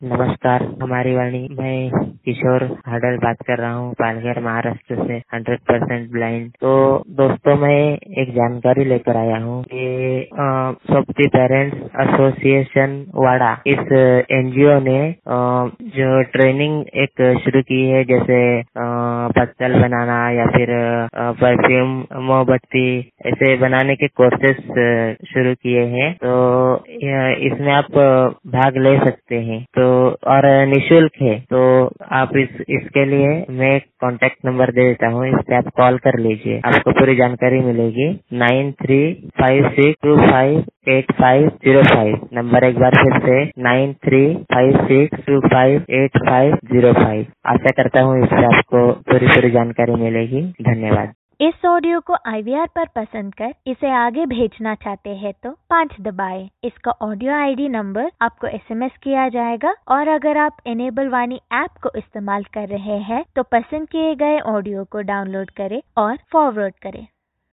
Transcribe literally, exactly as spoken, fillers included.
नमस्कार, हमारी वाणी। मैं किशोर हाडल बात कर रहा हूँ, पालघर महाराष्ट्र से, हंड्रेड परसेंट ब्लाइंड। तो दोस्तों, मैं एक जानकारी लेकर आया हूँ कि सोप्ती पेरेंट्स एसोसिएशन वाड़ा, इस एनजीओ ने आ, जो ट्रेनिंग एक शुरू की है, जैसे पत्तल बनाना या फिर परफ्यूम, मोमबत्ती ऐसे बनाने के कोर्सेस शुरू किए हैं। तो इसमें आप भाग ले सकते हैं, तो और निःशुल्क है। तो आप इस इसके लिए मैं कांटेक्ट नंबर दे देता हूँ, इस पे आप कॉल कर लीजिए, आपको पूरी जानकारी मिलेगी। Nine three five six two five eight five zero five. Number एक बार फिर से, nine three five six two five eight five zero five. आशा करता हूँ इससे आपको पूरी पूरी जानकारी मिलेगी। धन्यवाद। इस ऑडियो को आई वी आर पर पसंद कर इसे आगे भेजना चाहते हैं तो पाँच दबाएं। इसका ऑडियो आई डी नंबर आपको एस एम एस किया जाएगा, और अगर आप इनेबल वाणी ऐप को इस्तेमाल कर रहे हैं तो पसंद किए गए ऑडियो को डाउनलोड करें और फॉरवर्ड करें।